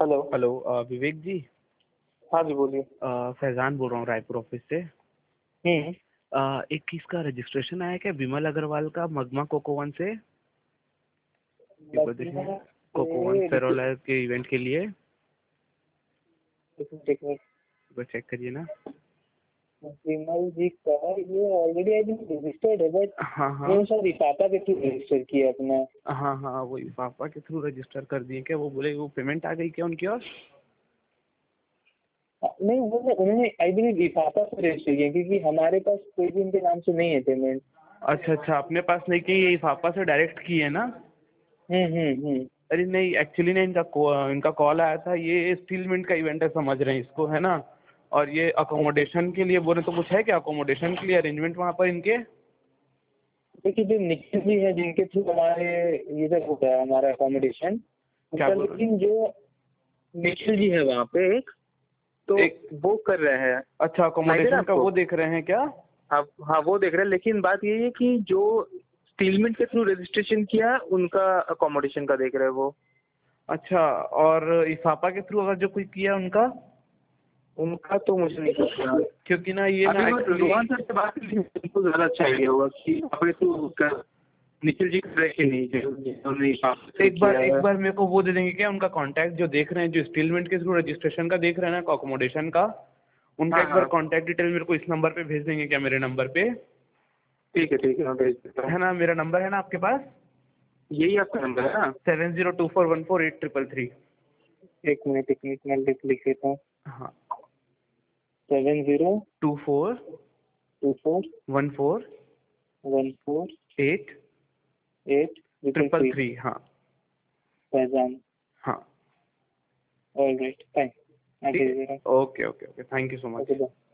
Hello. Hello विवेक जी। हाँ जी, बोलिए। फैजान बोल रहा हूँ रायपुर ऑफिस से। हम्म। एक इसका रजिस्ट्रेशन आया क्या विमल अग्रवाल का मगमा कोकोवन से? एक बार देखिए, मदीना कोकोवन से फेरोलर के इवेंट के लिए एक मिनट। एक बार चेक करिए ना। विमल जी का ये ऑलरेडी आई थिंक रजिस्टर्ड है, बट हाँ हाँ वो शायद पापा के थ्रू रजिस्टर किया अपना। हाँ हाँ, वही पापा के थ्रू रजिस्टर कर दिए क्या? वो बोले वो पेमेंट आ गई क्या उनकी ओर? नहीं, उन्होंने आई बिलीव पापा से रजिस्टर किया, क्योंकि हमारे पास कोई भी उनके नाम से नहीं है पेमेंट। अच्छा अच्छा, अपने पास नहीं की, ये पापा से डायरेक्ट की है ना? हम्म। अरे नहीं, एक्चुअली ना इनका कॉल आया था, ये स्टील मिंट का इवेंट है, समझ रहे हैं इसको, है ना? और ये अकोमोडेशन के लिए बोले, तो कुछ है क्या अकोमोडेशन के लिए अरेंजमेंट वहाँ पर इनके? देखिए, जो निखिल जी है जिनके थ्रू हमारे ये सब होता है हमारा अकोमोडेशन, क्या उनका, बोल रहे लेकिन जो निखिल जी है वहाँ पे एक, तो हैं? एक वो कर रहे हैं। अच्छा, सुनाई दे रहा है अकोमोडेशन का आपको? वो देख रहे हैं क्या? हाँ हाँ, वो देख रहे हैं, लेकिन बात ये है कि जो स्टीलमेंट के थ्रू रजिस्ट्रेशन किया उनका अकोमोडेशन का देख रहे हैं वो। अच्छा, और इफापा के थ्रू अगर जो कोई किया उनका? उनका तो मुझे नहीं पता। क्योंकि ना ये अभी ना मैं एक्चुअली, रोहन सर से बात की, उनको ज्यादा अच्छा आइडिया होगा कि अपने थ्रू निखिल जी कर रहे कि नहीं, जो उन्होंने इफापा से एक किया बार है। मेरे को वो दे देंगे क्या, उनका कांटेक्ट जो देख रहे हैं, जो स्टीलमेंट के थ्रू रजिस्ट्रेशन का देख रहे हैं ना, अकोमोडेशन का, उनका हाँ एक बार हाँ, कांटेक्ट डिटेल मेरे को इस नंबर पे भेज देंगे क्या, मेरे नंबर पे? ठीक है, मैं भेज देता हूँ। है ना, मेरा नंबर है ना आपके पास? यही आपका नंबर है ना? 7024148333। एक मिनट मैं लिख लेता हूँ। हाँ, 702414 24148333। 833। हाँ फैजान। हाँ। ऑल राइट, फाइन, मैं भेज ठीक दे रहा है, okay okay okay, thank you so हूँ। मच। Okay, bye.